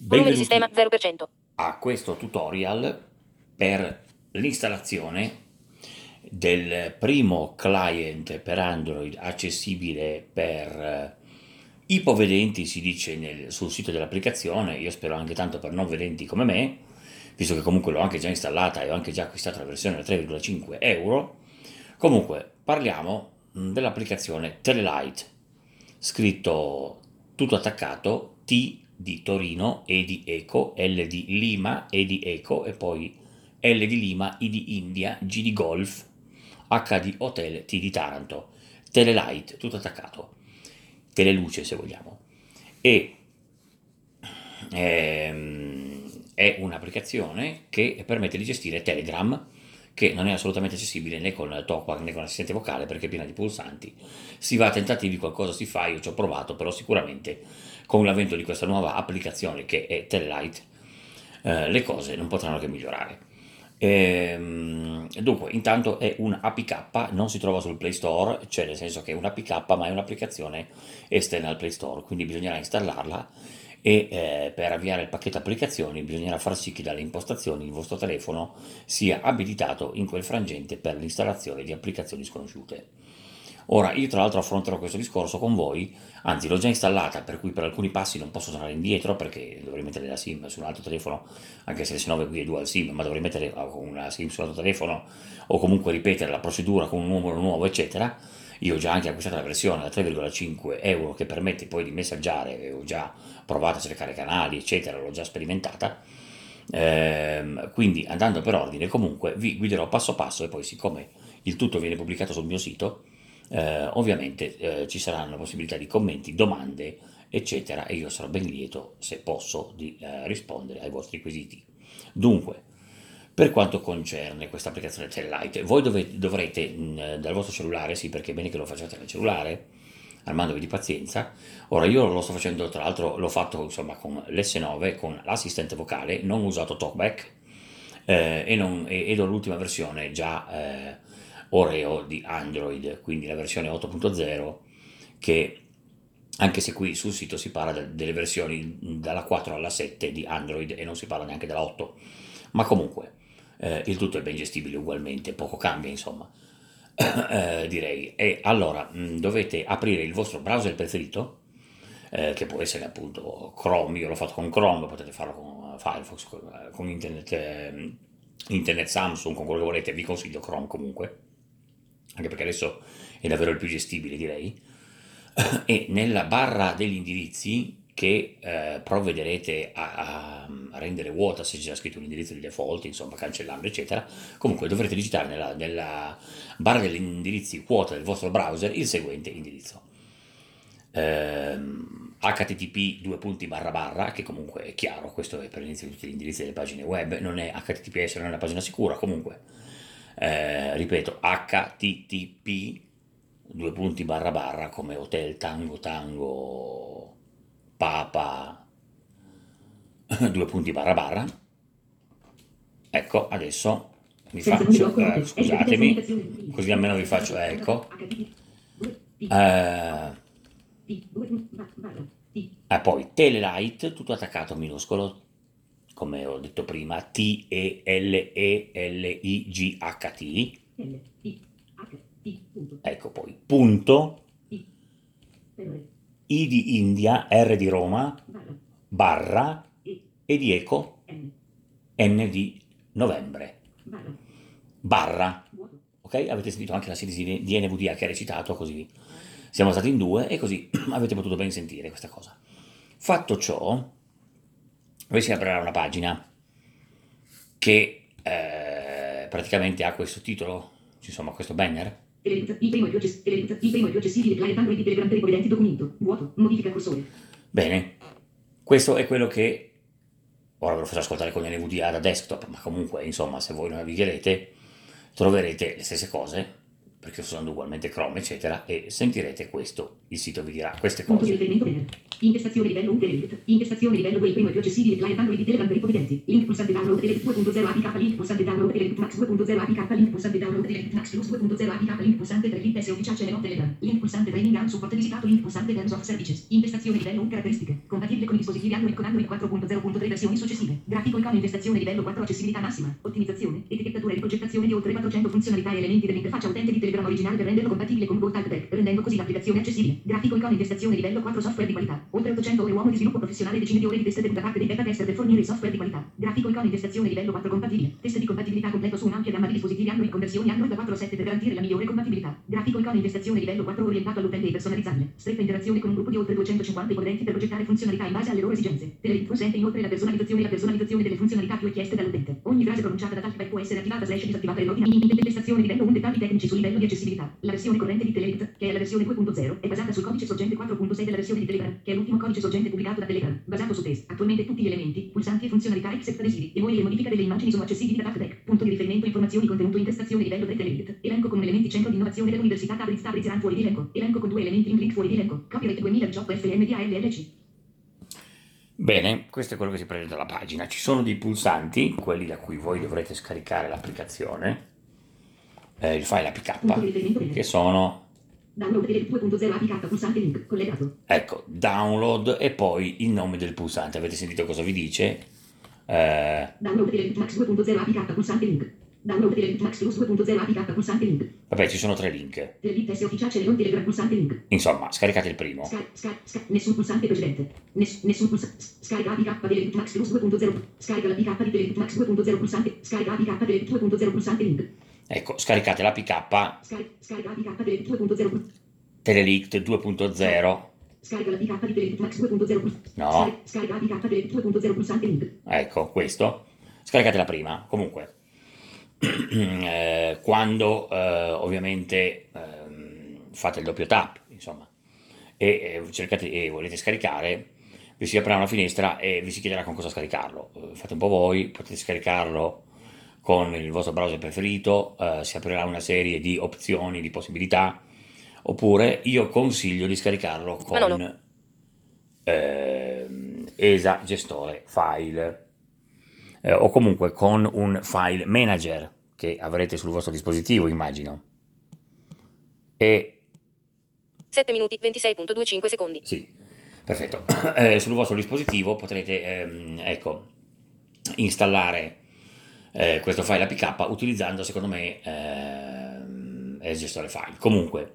Volume di sistema Benvenuti 0%. a questo tutorial per l'installazione del primo client per Android accessibile per ipovedenti, si dice sul sito dell'applicazione. Io spero anche tanto per non vedenti come me, visto che comunque l'ho anche già installata e ho anche già acquistato la versione da 3,5 euro. Comunque parliamo dell'applicazione Telelight, scritto tutto attaccato: T di Torino, E di Eco, L di Lima, E di Eco e poi L di Lima, I di India, G di Golf, H di Hotel, T di Taranto. Telelight, tutto attaccato. Teleluce se vogliamo. E è un'applicazione che permette di gestire Telegram, che non è assolutamente accessibile né con TalkBack né con l'assistente vocale perché è piena di pulsanti. Si va a tentativi, qualcosa si fa, io ci ho provato, però sicuramente con l'avvento di questa nuova applicazione che è Telelight, le cose non potranno che migliorare. Dunque, intanto è un APK, non si trova sul Play Store, cioè nel senso che è un APK, ma è un'applicazione esterna al Play Store, quindi bisognerà installarla e per avviare il pacchetto applicazioni bisognerà far sì che dalle impostazioni il vostro telefono sia abilitato in quel frangente per l'installazione di applicazioni sconosciute. Ora, io tra l'altro affronterò questo discorso con voi, anzi l'ho già installata, per cui per alcuni passi non posso tornare indietro perché dovrei mettere la SIM su un altro telefono, anche se le S9 qui è dual SIM, ma dovrei mettere una SIM sull'altro telefono o comunque ripetere la procedura con un numero nuovo, eccetera. Io ho già anche acquistato la versione da 3,5 euro che permette poi di messaggiare, ho già provato a cercare canali, eccetera, l'ho già sperimentata. Quindi andando per ordine, comunque vi guiderò passo passo e poi siccome il tutto viene pubblicato sul mio sito, ovviamente ci saranno possibilità di commenti, domande, eccetera, e io sarò ben lieto, se posso, di rispondere ai vostri quesiti. Dunque, per quanto concerne questa applicazione Telelight, voi dovrete dal vostro cellulare, sì, perché è bene che lo facciate dal cellulare, armandovi di pazienza. Ora io lo sto facendo, tra l'altro l'ho fatto insomma con l'S9, con l'assistente vocale, non ho usato TalkBack ed ho l'ultima versione già Oreo di Android, quindi la versione 8.0, che anche se qui sul sito si parla delle versioni dalla 4 alla 7 di Android e non si parla neanche della 8, ma comunque il tutto è ben gestibile ugualmente, poco cambia insomma, direi. E allora dovete aprire il vostro browser preferito, che può essere appunto Chrome, io l'ho fatto con Chrome, potete farlo con Firefox, con internet, internet Samsung, con quello che volete, vi consiglio Chrome comunque, anche perché adesso è davvero il più gestibile direi. E nella barra degli indirizzi che provvederete a rendere vuota se c'è scritto un indirizzo di default, insomma cancellando eccetera, comunque dovrete digitare nella barra degli indirizzi vuota del vostro browser il seguente indirizzo: http due punti barra barra, che comunque è chiaro, questo è per l'inizio di tutti gli indirizzi delle pagine web, non è https, non è una pagina sicura, comunque ripeto, http due punti barra barra, come hotel tango tango papa due punti barra barra. Ecco, adesso vi faccio, scusatemi, così almeno vi faccio, ecco, eh, poi Telelight, tutto attaccato minuscolo, come ho detto prima, Telelight, ecco poi punto, I di India, R di Roma, barra, E di Eco, N di Novembre, barra. Ok? Avete sentito anche la sintesi di NVDA che ha recitato, così siamo stati in due e così avete potuto ben sentire questa cosa. Fatto ciò, voi si aprirà una pagina che praticamente ha questo titolo, insomma questo banner. Il primo è più accessibile client Android di Telegram per ipovedenti, documento, vuoto, modifica cursore. Bene, questo è quello che ora ve lo faccio ascoltare con NVDA da desktop, ma comunque insomma se voi navigherete troverete le stesse cose, perché sto usando ugualmente Chrome, eccetera, e sentirete questo, il sito vi dirà queste Punto di cose. riferimento banner. Intestazione livello 1 Telerit. Intestazione livello 2 il primo e più accessibile client Android di Telegram per ipovedenti. Link pulsante download Telerit 2.0 APK link pulsante download Telerit Max 2.0 APK link pulsante download Telerit Max Plus 2.0 APK link pulsante 3 link S ufficiale channel Telegram. Link pulsante training and support visitato link pulsante terms of services. Intestazione livello 1 caratteristiche. Compatibile con i dispositivi Android con Android 4.0.3 versioni successive. Grafico icona intestazione livello 4 accessibilità massima. Ottimizzazione, etichettatura e riprogettazione di oltre 400 funzionalità e elementi dell'interfaccia utente di Telegram originale per renderlo compatibile con Google Type Deck, rendendo così l'applicazione accessibile. Grafico icona intestazione livello 4 software di qualità. Oltre 800 ore uomo di sviluppo professionale e decine di ore di test da parte dei beta tester per fornire il software di qualità. Grafico icona intestazione livello 4 compatibile. Test di compatibilità completo su un'ampia gamma di dispositivi Android con versioni Android da 4 a 7 per garantire la migliore compatibilità. Grafico icona intestazione livello 4 orientato all'utente e personalizzabile. Stretta interazione con un gruppo di oltre 250 ipovedenti per progettare funzionalità in base alle loro esigenze. Telerit consente inoltre la personalizzazione delle funzionalità più richieste dall'utente. Ogni frase pronunciata da Talkback può essere attivata / disattivata in ordine. Intestazione livello 1 dettagli tecnici sul livello di accessibilità. La versione corrente di Telerit, che è la versione 2.0, è basata sul codice sorgente 4.6 della versione di Telegram, che è l'ultimo codice sorgente pubblicato da Telegram, basato su test. Attualmente tutti gli elementi, pulsanti e funzionalità except adesivi, e modifica delle immagini sono accessibili da Talkback. Punto di riferimento informazioni contenuto intestazione livello 3 Telerit. Elenco con elementi centro di innovazione dell'Università Tabriz Run fuori di elenco. Elenco con 2 elementi link fuori di elenco. Copyright 2018 FMDA LLC. Bene, questo è quello che si prende dalla pagina. Ci sono dei pulsanti, quelli da cui voi dovrete scaricare l'applicazione, il file Punto di riferimento APK, banner. che sono, Download Telerit 2.0 APK pulsante link collegato. ecco, download e poi il nome del pulsante. Avete sentito cosa vi dice? Download Telerit Max 2.0 APK pulsante link. Download Telerit Max Plus 2.0 APK pulsante link. Vabbè, ci sono 3 link. Telerit S ufficiale channel Telegram pulsante link. Insomma, scaricate il primo. Nessun pulsante precedente. Nessun pulsante. Scarica APK Telerit Max Plus 2.0. Scarica l'APK di Telerit Max 2.0 pulsante. Scarica APK Telerit 2.0 pulsante link. Ecco, scaricate l'APK Scarica APK Telerit 2.0. Telelict 2.0. Scarica l'APK di Telerit Max 2.0. No. Scarica APK Telerit 2.0 pulsante link. Ecco, questo. Scaricate la prima. Comunque, quando ovviamente fate il doppio tap, insomma, e cercate e volete scaricare, vi si aprirà una finestra e vi si chiederà con cosa scaricarlo. Fate un po' voi, potete scaricarlo con il vostro browser preferito, si aprirà una serie di opzioni, di possibilità, oppure io consiglio di scaricarlo con ESA gestore file, o comunque con un file manager che avrete sul vostro dispositivo, immagino. E 7 minuti 26.25 secondi. sì, perfetto. Sul vostro dispositivo potrete ecco, installare questo file APK utilizzando, secondo me, il gestore file. Comunque,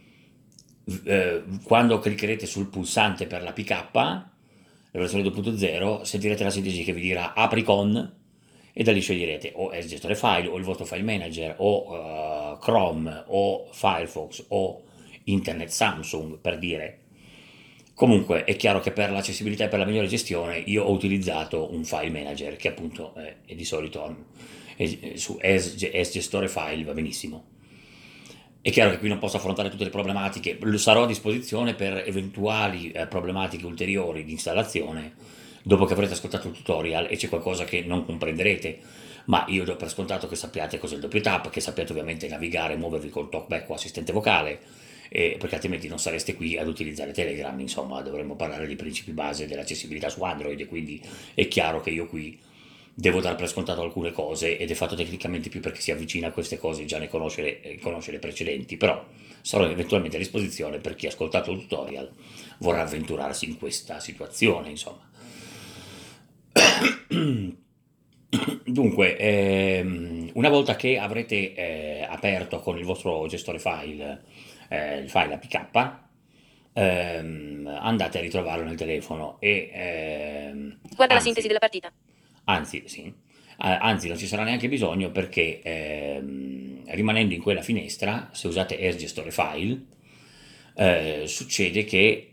quando cliccherete sul pulsante per l'APK, la versione 2.0, sentirete la sintesi che vi dirà apri con, e da lì sceglierete o il gestore file o il vostro file manager o Chrome o Firefox o Internet Samsung, per dire. Comunque è chiaro che per l'accessibilità e per la migliore gestione io ho utilizzato un file manager che appunto è di solito su gestore file va benissimo. È chiaro che qui non posso affrontare tutte le problematiche, sarò a disposizione per eventuali problematiche ulteriori di installazione dopo che avrete ascoltato il tutorial e c'è qualcosa che non comprenderete, ma io do per scontato che sappiate cos'è il doppio tap, che sappiate ovviamente navigare e muovervi col talkback o assistente vocale, perché altrimenti non sareste qui ad utilizzare Telegram. Insomma, dovremmo parlare dei principi base dell'accessibilità su Android, e quindi è chiaro che io qui devo dar per scontato alcune cose, ed è fatto tecnicamente più perché si avvicina a queste cose già ne conosce le precedenti, però sarò eventualmente a disposizione per chi ha ascoltato il tutorial vorrà avventurarsi in questa situazione, insomma. Dunque, una volta che avrete aperto con il vostro gestore file il file APK, andate a ritrovarlo nel telefono e Guarda la sintesi della partita. Anzi, sì. Anzi, non ci sarà neanche bisogno perché rimanendo in quella finestra, se usate As gestore file, succede che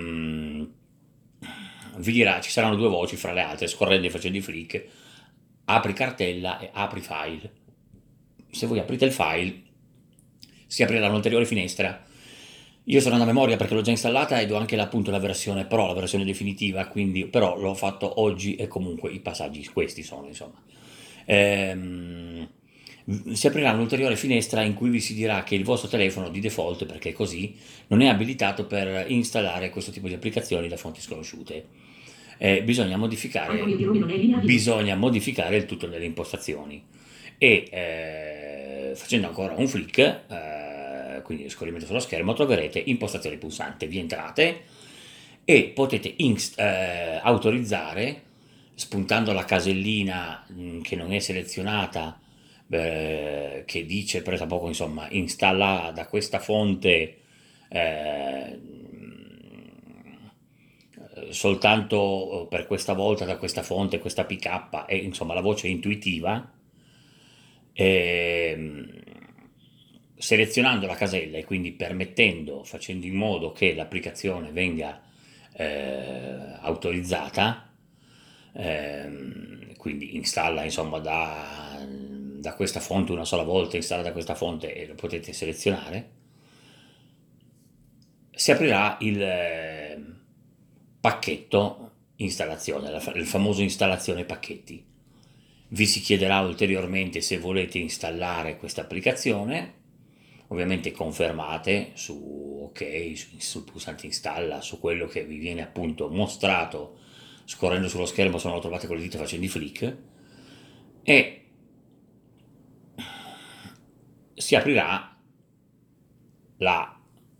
vi dirà, ci saranno due voci fra le altre, scorrendo e facendo i flick, apri cartella e apri file. Se voi aprite il file, si aprirà un'ulteriore finestra. Io sono a memoria perché l'ho già installata ed ho anche appunto la versione Pro, la versione definitiva, quindi però l'ho fatto oggi e comunque i passaggi questi sono, insomma. si aprirà un'ulteriore finestra in cui vi si dirà che il vostro telefono di default, perché è così, non è abilitato per installare questo tipo di applicazioni da fonti sconosciute. Bisogna Antonio Tirone non è in linea video. modificare il tutto nelle impostazioni e facendo ancora un flick, quindi scorrimento sullo schermo, troverete impostazioni pulsante. Vi entrate e potete autorizzare, spuntando la casellina che non è selezionata, che dice per poco, insomma, installa da questa fonte soltanto per questa volta da questa fonte questa PK, e insomma la voce è intuitiva. Selezionando la casella e quindi facendo in modo che l'applicazione venga autorizzata, quindi installa, insomma, da questa fonte una sola volta, installa da questa fonte e lo potete selezionare, si aprirà il pacchetto installazione, il famoso installazione pacchetti. Vi si chiederà ulteriormente se volete installare questa applicazione, ovviamente confermate su ok, sul pulsante installa, su quello che vi viene appunto mostrato scorrendo sullo schermo se non lo trovate con le dita facendo i flick, e si aprirà la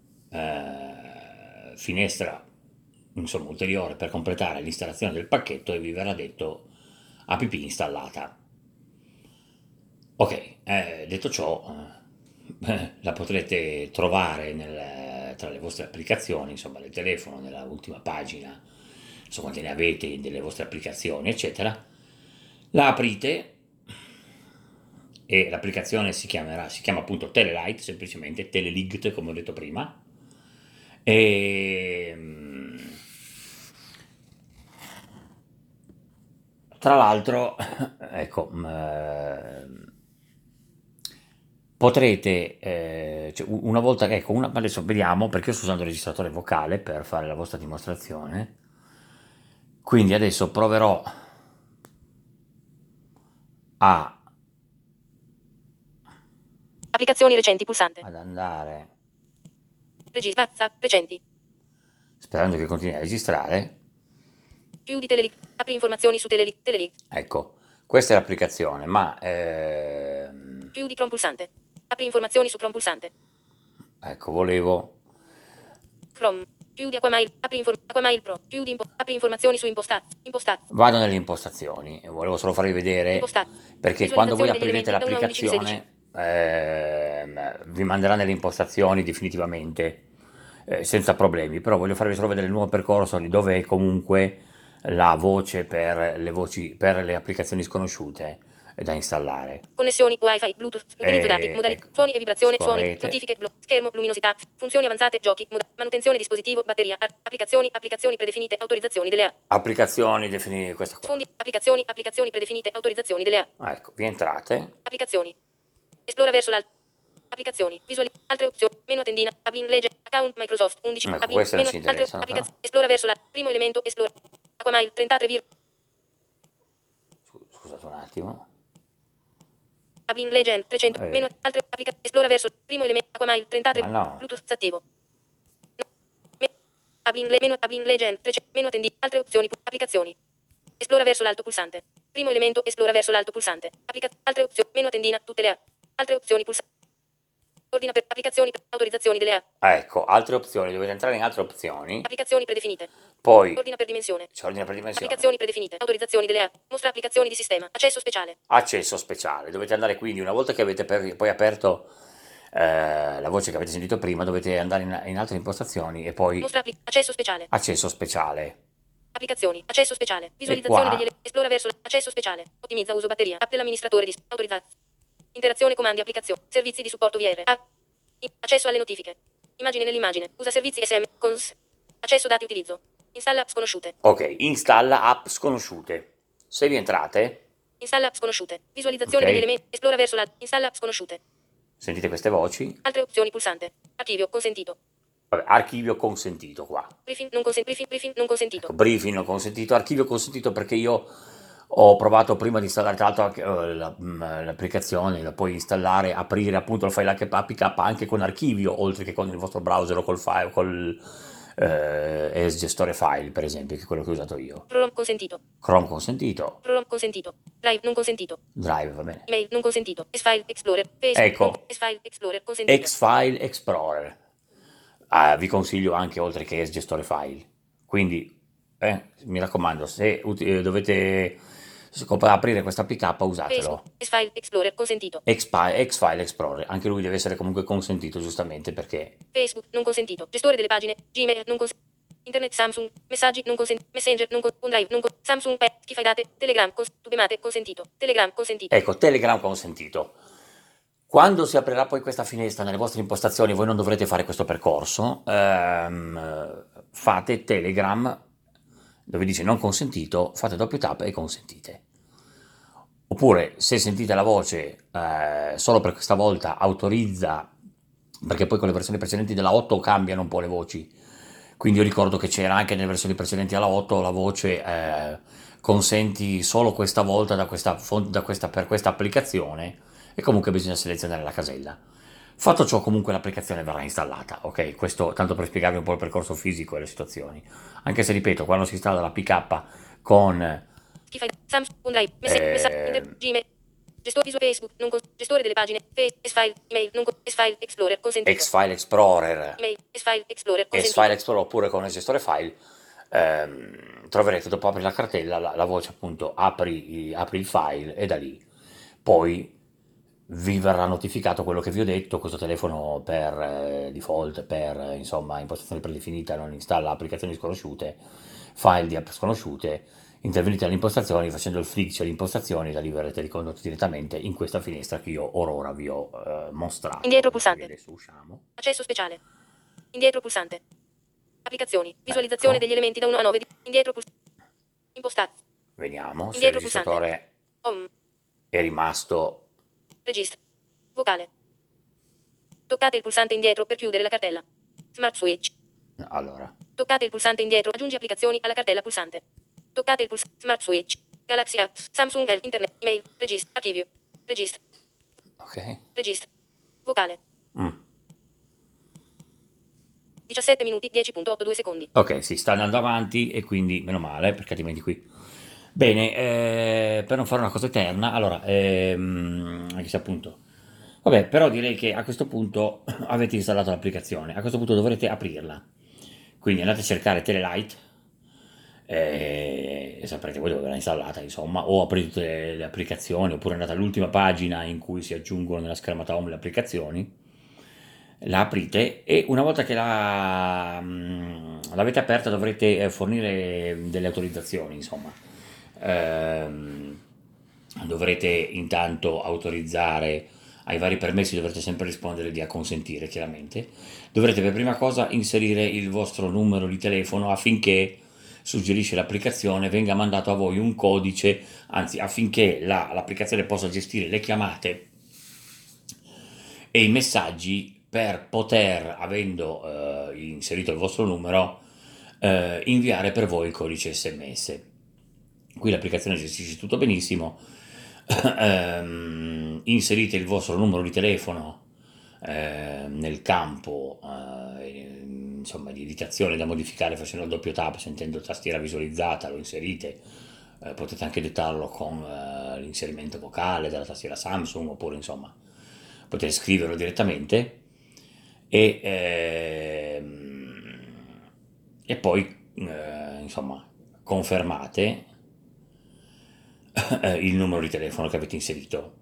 finestra, insomma, ulteriore per completare l'installazione del pacchetto e vi verrà detto app installata. Ok, detto ciò, la potrete trovare tra le vostre applicazioni, insomma, del telefono, nella ultima pagina, insomma, quante ne avete delle vostre applicazioni, eccetera. La aprite e l'applicazione si chiama appunto Telelight, semplicemente Telelight, come ho detto prima. E tra l'altro, ecco, potrete, cioè, una volta che, ecco, adesso vediamo, perché io sto usando il registratore vocale per fare la vostra dimostrazione, quindi adesso proverò Applicazioni recenti pulsante. ad andare, WhatsApp recenti. sperando che continui a registrare. Chiudi Telelink. Apri informazioni su Telelink. Ecco, questa è l'applicazione, ma Chiudi Chrome pulsante. Apri informazioni su Chrome pulsante. ecco, volevo Chrome. Chiudi Aquamail. Apri Aquamail Pro. Chiudi apri informazioni su impostati. vado nelle impostazioni e volevo solo farvi vedere, perché quando voi aprirete l'applicazione vi manderà nelle impostazioni definitivamente, senza problemi, però voglio farvi solo vedere il nuovo percorso dove è comunque la voce per le applicazioni sconosciute da installare. Connessioni, wifi, bluetooth, utilizzo dati, modalità, Ecco, suoni e vibrazione, suoni, scorrete. notifiche, schermo, luminosità, funzioni avanzate, giochi, manutenzione dispositivo, batteria, applicazioni predefinite, autorizzazioni delle app. Applicazioni definite, questa qua. Fondi, applicazioni predefinite, autorizzazioni delle app. Ecco, vi entrate. Applicazioni. Esplora verso l'alto. Applicazioni. Altre opzioni. Meno tendina. Abin legge. Account Microsoft 11. Ecco, queste non ci interessano, però. Esplora verso l'alto. Primo elemento. Esplora. Aquamail 33. Scusate un attimo. Abin Legend 300. Meno altre esplora verso primo elemento. Aquamail 33. Ma no. Bluetooth attivo. Abin Legend 300. Meno tendina. Altre opzioni. Applicazioni. Esplora verso l'alto pulsante. Primo elemento. Esplora verso l'alto pulsante. Altre opzioni. Meno tendina. Tutte le app. Altre opzioni pulsante. Ordina per applicazioni, autorizzazioni delle app. Ecco, altre opzioni, dovete entrare in altre opzioni. Applicazioni predefinite. Poi Ordina per dimensione. c'è ordine per dimensione. Applicazioni predefinite. Autorizzazioni delle app. Mostra applicazioni di sistema. Accesso speciale. Accesso speciale. Dovete andare quindi, una volta che avete poi aperto la voce che avete sentito prima, dovete andare in altre impostazioni e poi Mostra accesso speciale. accesso speciale. Applicazioni. Accesso speciale. Visualizzazione qua- degli esplora verso accesso speciale. Ottimizza uso batteria. App dell'amministratore di autorizzazione. Interazione comandi applicazioni. Servizi di supporto VR. Accesso alle notifiche. Immagine nell'immagine. Usa servizi SM. Accesso dati utilizzo. Installa app sconosciute. Ok, installa app sconosciute. Se vi entrate, Installa app sconosciute. Visualizzazione Ok. degli elementi. Esplora verso la. Installa app sconosciute. sentite queste voci. Altre opzioni pulsante. Archivio consentito. Vabbè, archivio consentito qua. Briefing non consentito. Ecco, briefing non consentito, archivio consentito perché io Ho provato prima di installare tra l'altro anche, l'applicazione, la puoi installare, aprire appunto il file APK anche con archivio, oltre che con il vostro browser o col file, col gestore file, per esempio, che è quello che ho usato io. Chrome consentito. Chrome consentito, Chrome consentito. Drive non consentito. Drive va bene. Email non consentito. S-File Explorer. Facebook. Ecco, S-File Explorer consentito. Xfile Explorer. Vi consiglio anche oltre che gestore file. Quindi, mi raccomando, se dovete aprire questa APK, Facebook. usatelo. S-File Explorer consentito. Xfile Explorer, anche lui deve essere comunque consentito, giustamente, perché Facebook non consentito. Gestore delle pagine. Gmail non consentito. Internet Samsung. Messaggi non consentito. Messenger non consentito. OneDrive non consentito. Samsung Pay. Schifai date. Telegram. Tubemate consentito. Telegram consentito. ecco, Telegram consentito. Quando si aprirà poi questa finestra nelle vostre impostazioni, voi non dovrete fare questo percorso, fate Telegram, dove dice non consentito, fate doppio tap e consentite. Oppure, se sentite la voce, solo per questa volta autorizza, perché poi con le versioni precedenti della 8 cambiano un po' le voci, quindi io ricordo che c'era anche nelle versioni precedenti alla 8 la voce consenti solo questa volta per questa applicazione, e comunque bisogna selezionare la casella. Fatto ciò, comunque l'applicazione verrà installata, ok? Questo tanto per spiegarvi un po' il percorso fisico e le situazioni. Anche se, ripeto, quando si installa l'APK con Schifai Samsung OneDrive. Messaggi. Gmail. Gestore visuale Facebook. Non gestore delle pagine. S-File. Email. Non S-File Explorer consentito. Xfile Explorer Email. S-File Explorer e consentito. File Explorer, oppure con il gestore file, troverete dopo apri la cartella la voce appunto apri il file, e da lì poi vi verrà notificato quello che vi ho detto. Questo telefono per default, per insomma impostazione predefinita, non installa applicazioni sconosciute, file di app sconosciute. Intervenite alle impostazioni facendo il flick alle impostazioni, e da lì verrete ricondotti direttamente in questa finestra che io ora vi ho mostrato. Indietro pulsante. Adesso usciamo. Accesso speciale. Indietro pulsante. Applicazioni. Visualizzazione Ecco. degli elementi da 1 a 9. Indietro pulsante. Impostati. Vediamo se il Indietro pulsante. registratore Home. è rimasto. Registra. Vocale. Toccate il pulsante indietro per chiudere la cartella. Smart Switch. Allora, Toccate il pulsante indietro. Aggiungi applicazioni alla cartella pulsante. Toccate il pulsante. Smart Switch. Galaxy Apps. Samsung Health. Internet. Email. Registra. Archivio. Registra. ok. Registra. Vocale. Mm. 17 minuti 10.82 secondi. Ok, si sta andando avanti, e quindi meno male, perché altrimenti qui. Bene, per non fare una cosa eterna, allora, anche se appunto. Vabbè, però direi che a questo punto avete installato l'applicazione, a questo punto dovrete aprirla. Quindi andate a cercare Telelight, e saprete voi dove verrà installata, insomma, o aprite tutte le applicazioni, oppure andate all'ultima pagina in cui si aggiungono nella schermata home le applicazioni, la aprite, e una volta che l'avete aperta dovrete fornire delle autorizzazioni, insomma. Dovrete intanto autorizzare ai vari permessi, dovrete sempre rispondere di acconsentire, chiaramente. Dovrete per prima cosa inserire il vostro numero di telefono, affinché, suggerisce l'applicazione, venga mandato a voi un codice, anzi affinché l'applicazione possa gestire le chiamate e i messaggi, per poter, avendo inserito il vostro numero, inviare per voi il codice SMS. Qui l'applicazione gestisce tutto benissimo. Inserite il vostro numero di telefono nel campo insomma, di editazione da modificare facendo il doppio tap, sentendo tastiera visualizzata, lo inserite. Potete anche dettarlo con l'inserimento vocale della tastiera Samsung, oppure insomma potete scriverlo direttamente, e poi insomma confermate il numero di telefono che avete inserito.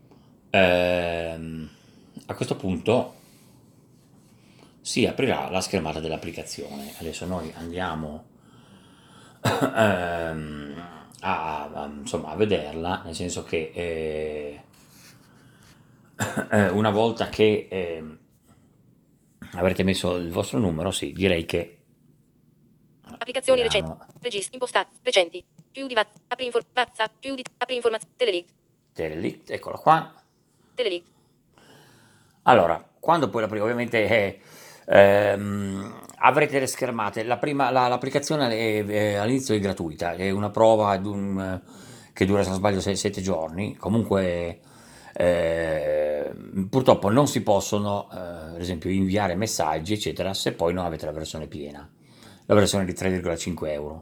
A questo punto si aprirà la schermata dell'applicazione. Adesso noi andiamo insomma, a vederla, nel senso che una volta che avrete messo il vostro numero, sì, direi che Applicazioni vediamo. recenti. Registri. Impostati. Recenti. Più di WhatsApp. Più di apri informazioni. Telelink. Telelict, eccola qua. Telelink. Allora, quando poi ovviamente avrete le schermate, l'applicazione all'inizio è gratuita, è una prova che dura, se non sbaglio, 7 giorni. Comunque, purtroppo non si possono, ad esempio, inviare messaggi, eccetera, se poi non avete la versione piena, la versione di 3,5 euro.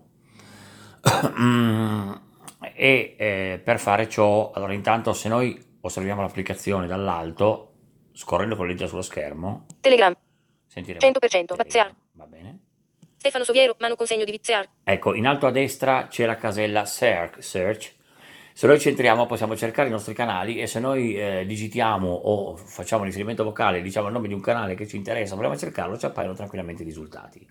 Mm, E per fare ciò, allora intanto se noi osserviamo l'applicazione dall'alto, scorrendo con le dita sullo schermo, Telegram. sentiremo 100%. Viziar. Telegram, va bene? Stefano Soviero, mano con segno di Viziar. Ecco, in alto a destra c'è la casella Search. Se noi centriamo possiamo cercare i nostri canali e se noi digitiamo o facciamo un inserimento vocale, diciamo il nome di un canale che ci interessa, vogliamo cercarlo, ci appaiono tranquillamente i risultati.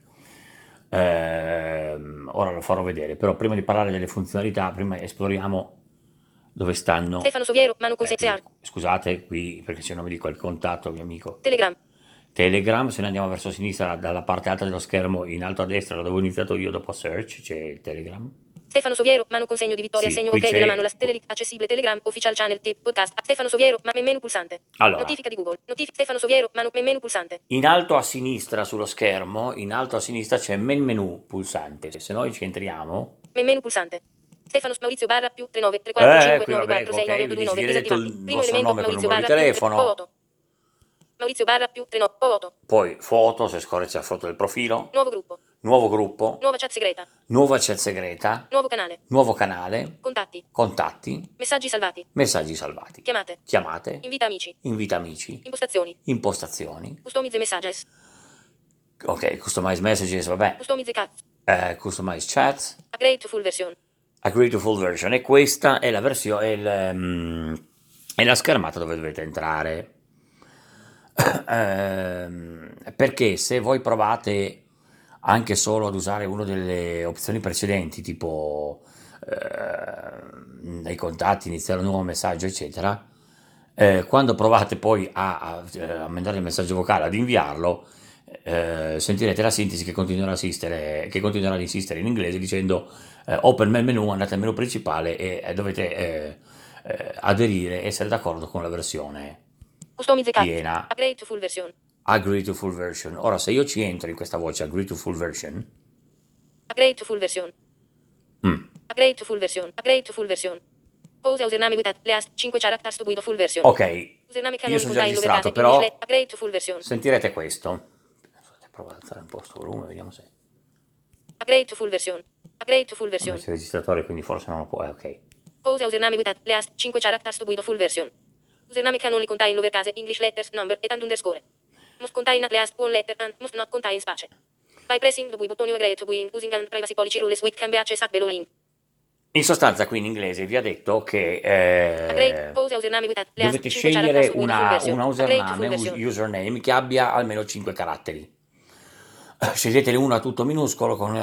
Ora lo farò vedere, però prima di parlare delle funzionalità, prima esploriamo dove stanno. Stefano Soviero, mano con Viziar. Scusate, qui perché c'è il nome di quel contatto, mio amico. Telegram. Telegram, se noi andiamo verso sinistra, dalla parte alta dello schermo, in alto a destra, dove ho iniziato io dopo search, c'è il Telegram. Stefano Soviero, mano con segno di vittoria, Sì, segno qui ok della c'è- mano, la accessibile Telegram, official channel, tip, podcast, Stefano Soviero, menu pulsante. Allora. Notifica di Google, Stefano Soviero, menu pulsante. In alto a sinistra sullo schermo, in alto a sinistra c'è menu pulsante. Se noi ci entriamo, Menu pulsante. Stefano Maurizio barra più 39 34 qui 5 9 vabbè, 4 6 ok, 9 vi 2 9 scrivete il disattivati. Primo vostro elemento nome con il Maurizio numero di barra più telefono. foto. Maurizio barra più 39 foto. Poi foto, se scorre c'è la foto del profilo, Nuovo gruppo. nuovo gruppo, Nuova chat segreta. nuova chat segreta, Nuovo canale. contatti, Messaggi salvati. messaggi salvati, Chiamate. chiamate, Invita amici. invita amici, Impostazioni. impostazioni, Customize messages. ok, customize messages, vabbè, Customize cat. customize chats, Upgrade to full version. agree to full version, e questa è la versione, è la schermata dove dovete entrare. Perché se voi provate anche solo ad usare una delle opzioni precedenti, tipo nei contatti, iniziare un nuovo messaggio, eccetera, quando provate poi a mandare il messaggio vocale, ad inviarlo, sentirete la sintesi che continuerà ad insistere in inglese dicendo open mail menu, andate al menu principale e dovete aderire, essere d'accordo con la versione Customize cat. piena. Upgrade to full version. Agree to full version. Ora, se io ci entro in questa voce agree to full version, Upgrade to full version. Upgrade to full version. Upgrade to full version. Pose username with least 5 characters to guido full version. ok, Username io sono già contain registrato, overcast, però English, upgrade to full version. sentirete questo. Provo ad alzare un po' sto volume, vediamo se... Upgrade to full version. Upgrade to full Ho version. messo il registratore, quindi forse non lo può, ok. Pose username with least 5 characters to guido full version. Username can only contain lowercase English letters, number and underscore. Must contain at least one letter and must not contain space. By pressing the button you agree to win using an privacy policy rules which can be accessed at below link. In sostanza, qui in inglese vi ha detto che Upgrade pose username with least dovete 5 scegliere characters to guido full una version. Upgrade to full username, version. username che abbia almeno 5 caratteri. Sceglietene uno a tutto minuscolo con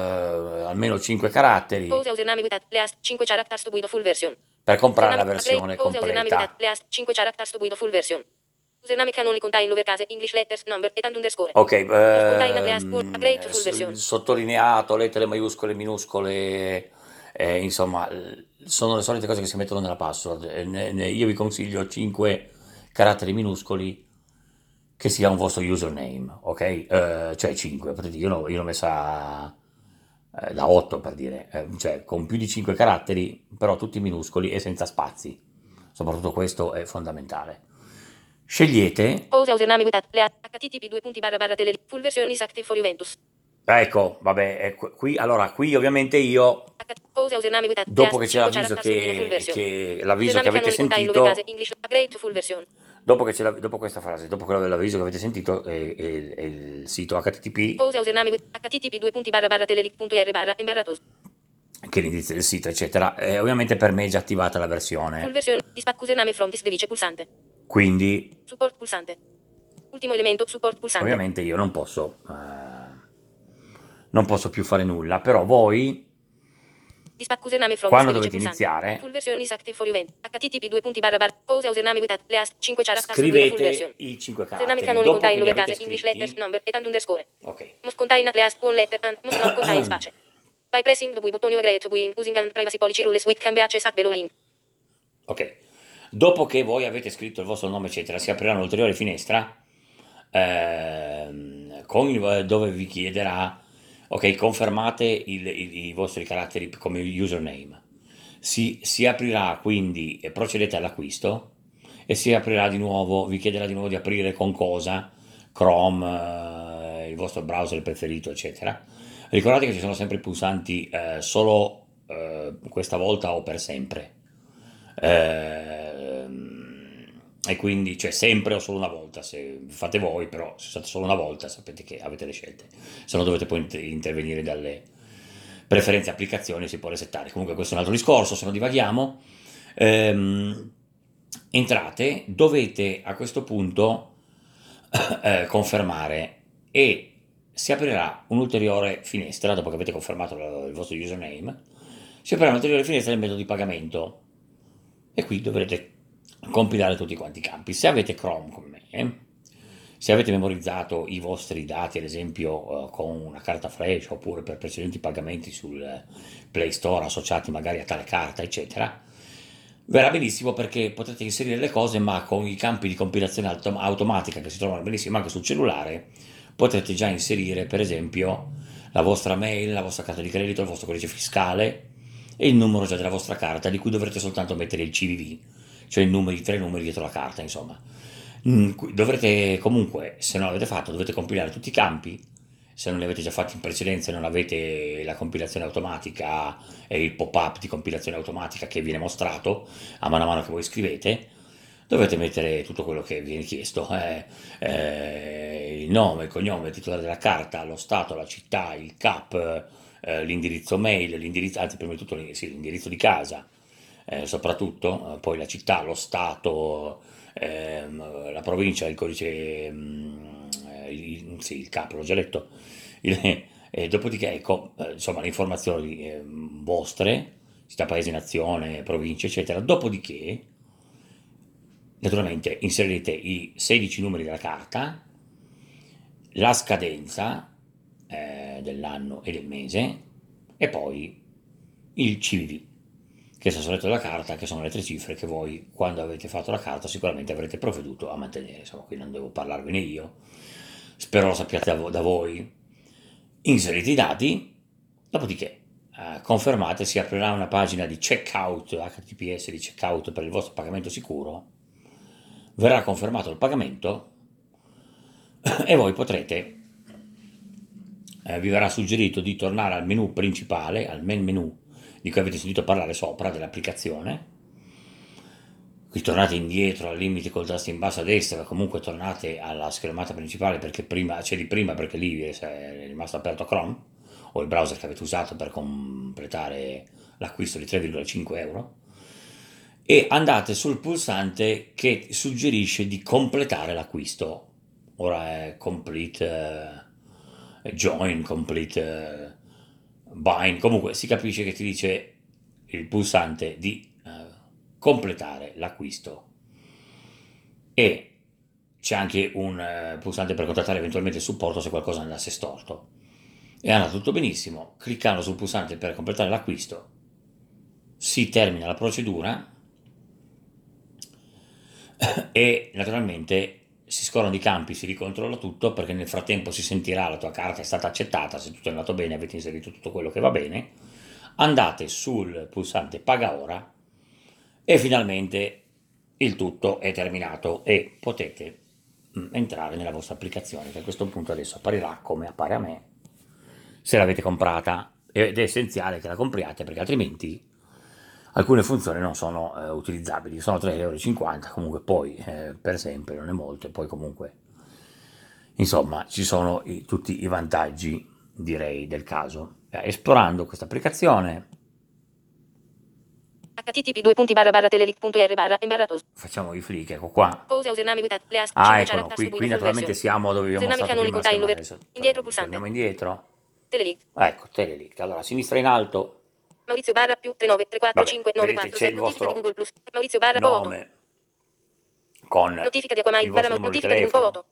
almeno 5 caratteri Pose username with least 5 characters to guido full version. per comprare la Username- versione upgrade, pose username completa. with least 5 characters to guido full version. Username can only contain lowercase English letters, number and underscore. Ok, contain at least one upgrade to full version. sottolineato, lettere maiuscole, minuscole, insomma, sono le solite cose che si mettono nella password. Io vi consiglio 5 caratteri minuscoli che sia un vostro username, ok? Cioè 5, io l'ho messa da 8 per dire, cioè con più di 5 caratteri, però tutti minuscoli e senza spazi. Soprattutto questo è fondamentale. Scegliete. Pose username with http://tele full version is active for Juventus. Ecco, vabbè, qui ovviamente io, Pose username with dopo che c'è 5 l'avviso characters to guido full version. che l'avviso che Username avete can only contain sentito, lowercase English upgrade to full version. dopo questa frase, dopo l'avviso che avete sentito, è il sito HTTP, Pose username with http://telelic.ir/embarratos. che è l'indizio del sito, eccetera, ovviamente per me è già attivata la Full versione, version. Dispatch username from this device pulsante. quindi Support pulsante. Ultimo elemento support pulsante. ovviamente io non posso più fare nulla, però voi, Dispatch username from quando this dovete device pulsante. iniziare, Full version is active for Juventus. http:// pose username with least 5 characters to guido full version. scrivete i 5 Username caratteri, can only dopo che contain li avete lowercase English letters, scritti, number and underscore. ok. Must contain at least one letter and must not contain space. By pressing the button you agree to win using an privacy policy rules which can be accessed at below link. Ok, dopo che voi avete scritto il vostro nome, eccetera, si aprirà un'ulteriore finestra dove vi chiederà, ok, confermate i vostri caratteri come username. si aprirà, quindi procedete all'acquisto e si aprirà di nuovo, vi chiederà di nuovo di aprire con cosa, Chrome, il vostro browser preferito, eccetera. Ricordate che ci sono sempre i pulsanti solo questa volta o per sempre. E quindi, cioè, sempre o solo una volta, se fate voi, però se fate solo una volta sapete che avete le scelte, se no dovete poi intervenire dalle preferenze applicazioni, si può resettare. Comunque questo è un altro discorso, se no divaghiamo. Ehm, Entrate, dovete a questo punto confermare e si aprirà un'ulteriore finestra, dopo che avete confermato il vostro username, si aprirà un'ulteriore finestra del metodo di pagamento e qui dovrete compilare tutti quanti i campi. Se avete Chrome come me, se avete memorizzato i vostri dati, ad esempio con una carta flash oppure per precedenti pagamenti sul Play Store associati magari a tale carta, eccetera, verrà benissimo perché potrete inserire le cose, ma con i campi di compilazione automatica che si trovano benissimo anche sul cellulare, potrete già inserire, per esempio, la vostra mail, la vostra carta di credito, il vostro codice fiscale e il numero già della vostra carta, di cui dovrete soltanto mettere il CVV, cioè i 3 numeri dietro la carta, insomma. Dovrete comunque, se non l'avete fatto, dovete compilare tutti i campi. Se non li avete già fatti in precedenza e non avete la compilazione automatica e il pop-up di compilazione automatica che viene mostrato a mano che voi scrivete, dovete mettere tutto quello che viene chiesto, il nome, il cognome, il titolare della carta, lo stato, la città, il CAP, l'indirizzo mail, anzi prima di tutto sì, l'indirizzo di casa, soprattutto, poi la città, lo stato, la provincia, il codice, sì, il CAP, l'ho già letto, dopodiché ecco, insomma, le informazioni vostre, città, paese, nazione, provincia, eccetera. Dopodiché, naturalmente, inserirete i 16 numeri della carta, la scadenza dell'anno e del mese e poi il CVV, che è il sassoletto della carta, che sono le 3 cifre che voi, quando avete fatto la carta, sicuramente avrete provveduto a mantenere. Insomma, qui non devo parlarvene io, spero lo sappiate da voi. Inserite i dati, dopodiché confermate, si aprirà una pagina di checkout, HTTPS di checkout per il vostro pagamento sicuro, verrà confermato il pagamento e voi potrete, vi verrà suggerito di tornare al menu principale, al main menu di cui avete sentito parlare sopra, dell'applicazione. Qui tornate indietro al limite col tasto in basso a destra, comunque tornate alla schermata principale perché c'è di prima, perché lì è rimasto aperto Chrome o il browser che avete usato per completare l'acquisto di 3,5 euro, e andate sul pulsante che suggerisce di completare l'acquisto. Ora è complete, join, complete, bind, comunque si capisce che ti dice il pulsante di completare l'acquisto, e c'è anche un pulsante per contattare eventualmente il supporto se qualcosa andasse storto. E andrà tutto benissimo. Cliccando sul pulsante per completare l'acquisto si termina la procedura e naturalmente si scorrono i campi, si ricontrolla tutto, perché nel frattempo si sentirà la tua carta è stata accettata, se tutto è andato bene, avete inserito tutto quello che va bene, andate sul pulsante paga ora e finalmente il tutto è terminato e potete entrare nella vostra applicazione, che a questo punto adesso apparirà come appare a me se l'avete comprata, ed è essenziale che la compriate perché altrimenti alcune funzioni non sono utilizzabili. Sono 3,50 euro, comunque poi per sempre non è molto, e poi comunque insomma ci sono tutti i vantaggi, direi, del caso. Esplorando questa applicazione http://telelic.ir/embaratos. facciamo i flick, ecco qua. Pose username with le as. Eccolo, qui naturalmente siamo dove vi ho mostrato prima. Indietro pulsante. Andiamo indietro. Telelic. Ecco, Telelic. Allora, a sinistra in alto. Maurizio barra più 39345947. C'è il vostro Google Plus. Maurizio barra nome con notifica di Aquamai il vostro barra numero di notifica di un telefono. foto.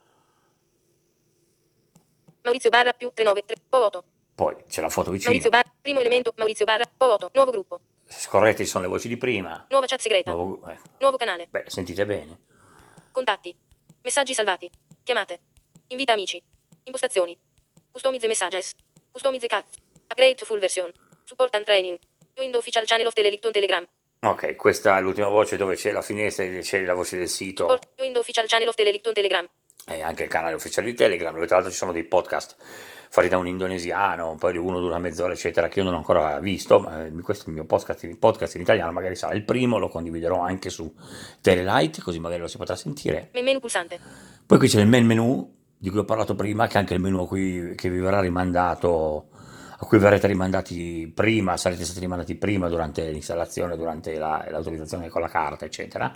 Maurizio barra più 39 foto. Poi c'è la foto vicino. Maurizio barra primo elemento Maurizio barra foto. Nuovo gruppo. Se scorrete ci sono le voci di prima. Nuova chat segreta. Nuovo canale. Beh, sentite bene. Contatti. Messaggi salvati. Chiamate. Invita amici. Impostazioni. Customize messages. Customize cat. Upgrade to full version. Support and training. Window Official Channel of Telelicton Telegram. Ok, questa è l'ultima voce dove c'è la finestra e c'è la voce del sito. Support. Window Official Channel of Telelicton Telegram. E anche il canale ufficiale di Telegram, dove tra l'altro ci sono dei podcast fatti da un indonesiano, poi uno dura mezz'ora, eccetera, che io non ho ancora visto. Questo è il mio podcast in italiano, magari sarà il primo, lo condividerò anche su Telelight, così magari lo si potrà sentire. Menu pulsante. Poi qui c'è il main menu, di cui ho parlato prima, che è anche il menu che vi verrà rimandato, a cui verrete rimandati prima, sarete stati rimandati prima durante l'installazione, durante l'autorizzazione con la carta, eccetera.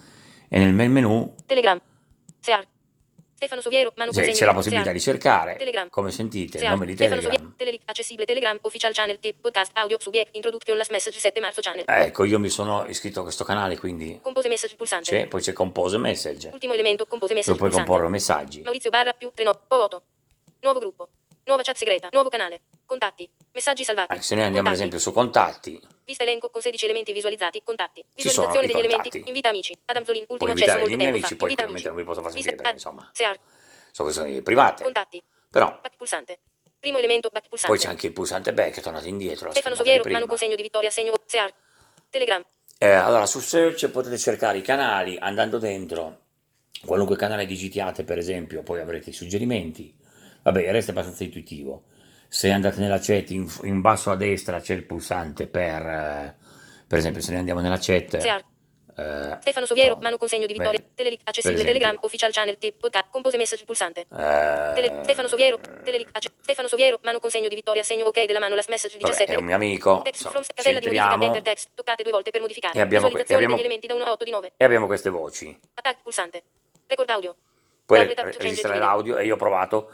E nel main menu Telegram. Sear. Stefano Soviero, Manu c'è Consegno. la possibilità di cercare, Telegram. come sentite, il Sear. nome di Stefano Telegram. Soviero. Accessibile Telegram. Official Channel. Podcast. Audio. Subject. Introduction. Last message. 7 marzo channel. Ecco, io mi sono iscritto a questo canale, quindi Compose message pulsante. poi c'è Compose Message, Ultimo elemento. Compose dove message puoi pulsante. comporre messaggi. Maurizio barra più 39 Nuovo gruppo. Nuova chat segreta. Nuovo canale. Contatti. Messaggi salvati. Se noi andiamo ad Contatti. esempio su Contatti, Vista elenco con 16 elementi visualizzati. Contatti. Ci sono Visualizzazione i degli contatti. elementi. Invita amici. Adam Zolin. puoi Ultimo accesso invitare molto i miei tempo amici, fa. poi Invita ovviamente amici. non vi posso far Vista sentire perché insomma Sear. sono questioni private, Contatti. però Back pulsante. Primo elemento. Back poi pulsante. c'è anche il pulsante back, è tornato indietro la Stefano schermata di Soviero. prima. Manu consegno di vittoria. Segno. Sear. Telegram. Allora, su Search potete cercare i canali andando dentro qualunque canale digitiate, per esempio, poi avrete i suggerimenti. Vabbè, il resto è abbastanza intuitivo. Se andate nella chat, in basso a destra c'è il pulsante per esempio, se ne andiamo nella chat, Sear. Stefano Soviero. no, Manu consegno di vittoria. beh, Accessibile per esempio, Telegram. Official Channel. Podcast. Compose message pulsante. Stefano Soviero. Stefano Soviero. Manu consegno di vittoria. Segno ok della mano. Last message vabbè, 17. è un mio amico, Text insomma, from ci casella di modifica entriamo enter text. Toccate 2 volte per modificare. e abbiamo, Visualizzazione degli elementi da 1 a 8 di 9. e abbiamo queste voci. Attack pulsante. Record audio. Puoi Double tap to change registrare the video. l'audio e io ho provato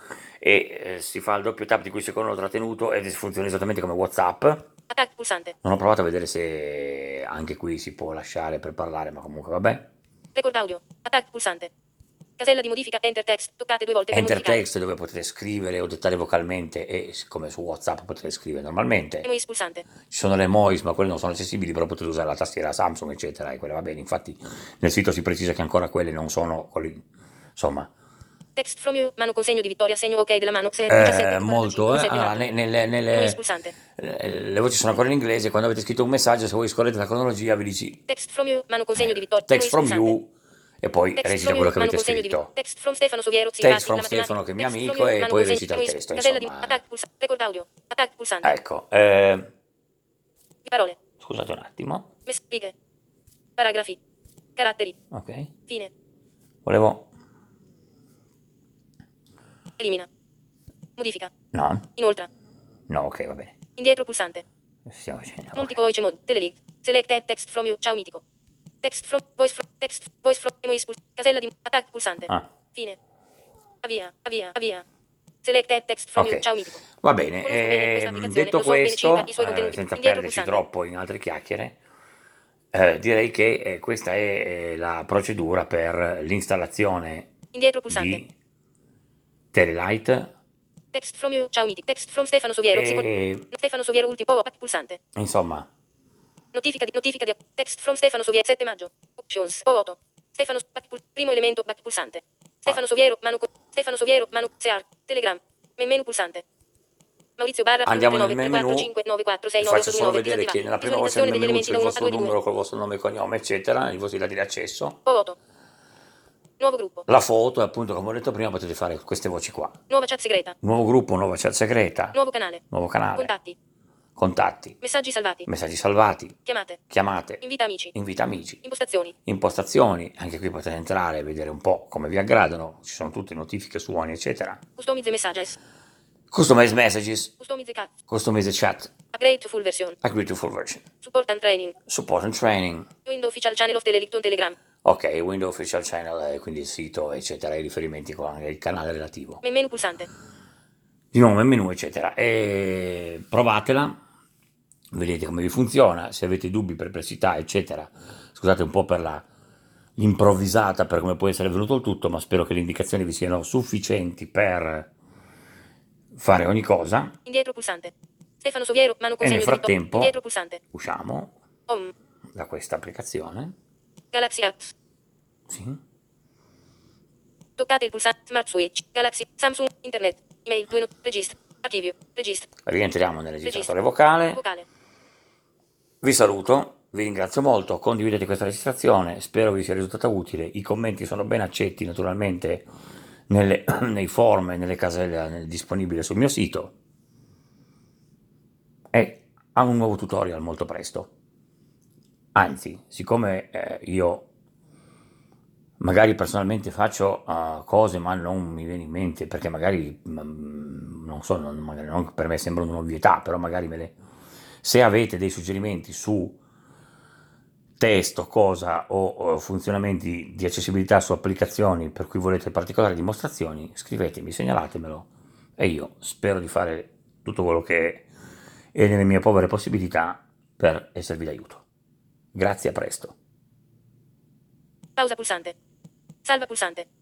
e si fa il doppio tap di cui il secondo trattenuto ed funziona esattamente come WhatsApp. Attack pulsante. Non ho provato a vedere se anche qui si può lasciare per parlare, ma comunque vabbè. Record audio. Attack pulsante. Casella di modifica enter text. Toccate 2 volte per Enter modificare. text dove potete scrivere o dettare vocalmente e come su WhatsApp potete scrivere normalmente. Emois pulsante. Ci sono le emoji, ma quelle non sono accessibili, però potete usare la tastiera Samsung, eccetera, e quelle va bene. Infatti nel sito si precisa che ancora quelle non sono, insomma, Text from you. Mano consegno di vittoria. Segno ok della mano. 17. molto. 17. Allora, Emois pulsante. le voci sono ancora in inglese. Quando avete scritto un messaggio, se voi scorrete la cronologia, vi dici Text from you. Mano consegno di vittoria. text Emois from pulsante. you e poi Text recita from quello you. che Mano avete consegno di scritto. Text from Stefano Soviero. Text from Stefano, che è mio Text amico, from you. e Mano poi consegno- recita il Emois- testo, Casella di insomma. attack pulsante. Record audio. Attack pulsante. Ecco, Di parole. scusate un attimo. Righe. Paragrafi. Caratteri. Ok, Fine. volevo... Elimina. Modifica. No, Inoltre. no, ok, va bene. Indietro pulsante. Stiamo facendo. Multiple voice mode. Telelink. Select text from you. Ciao mitico. Text from. Voice from. Emois casella di. Attack pulsante. Ah. Fine. Avvia. Select text from you. Ok, Ciao mitico. va bene. Conosco bene questa applicazione, Detto lo so bene questo, circa i suoi contenuti. senza Indietro perderci pulsante. troppo in altre chiacchiere, direi che questa è la procedura per l'installazione Indietro pulsante. di Telelight. Text from you. Ciao mitico. Text from Stefano Soviero. Stefano Soviero ultimo. Attack pulsante. Insomma, Notifica di text from Stefano Soviero 7 maggio. Options. 8. Stefano primo elemento back pulsante. Stefano Soviero Manu Sear Telegram. Menu pulsante. Maurizio barra andiamo nel 39 main 4 menu. 5 9 4 6 Vi 9 faccio 8 solo 9 vedere che nella prima voce visualizzazione del degli menu elementi c'è da il 1 a vostro 2 di 2. numero col vostro nome e cognome, eccetera, i vostri dati di accesso. 8. Nuovo gruppo. La foto, e appunto, come ho detto prima, potete fare queste voci qua. Nuova chat segreta. Nuovo gruppo, nuova chat segreta, Nuovo canale. nuovo canale, Contatti. contatti, Messaggi salvati. messaggi salvati, Chiamate. chiamate, Invita amici. invita amici, Impostazioni. impostazioni, anche qui potete entrare e vedere un po' come vi aggradano, ci sono tutte notifiche, suoni, eccetera. Customize messages. Customize messages, Customize cat. customize chat, Upgrade to full version. agree to full version, Support and training. support and training. Window official channel of Telelicton Telegram. Ok, Window Official Channel, quindi il sito, eccetera, i riferimenti con il canale relativo. Menu pulsante. Di nuovo il menu, eccetera. E provatela, vedete come vi funziona. Se avete dubbi, perplessità, eccetera, scusate un po' per l'improvvisata, per come può essere venuto il tutto, ma spero che le indicazioni vi siano sufficienti per fare ogni cosa. Indietro pulsante. Stefano Soviero, Manu E consegno nel di vittoria. frattempo Indietro pulsante. usciamo Home. da questa applicazione. Galaxy Apps. Sì. Toccate il pulsante. Smart Switch. Galaxy. Samsung. Internet. Email. 2 registro. Archivio. Registro. Rientriamo nel registratore vocale. Vocale. Vi saluto, vi ringrazio molto, condividete questa registrazione, spero vi sia risultata utile, i commenti sono ben accetti naturalmente nei forum e nelle caselle disponibili sul mio sito e a un nuovo tutorial molto presto. Anzi, siccome io magari personalmente faccio cose ma non mi viene in mente, perché magari, non so, magari non per me sembrano un'ovvietà, però magari se avete dei suggerimenti su testo, cosa o funzionamenti di accessibilità su applicazioni per cui volete particolari dimostrazioni, scrivetemi, segnalatemelo e io spero di fare tutto quello che è nelle mie povere possibilità per esservi d'aiuto. Grazie, a presto. Pausa pulsante. Salva pulsante.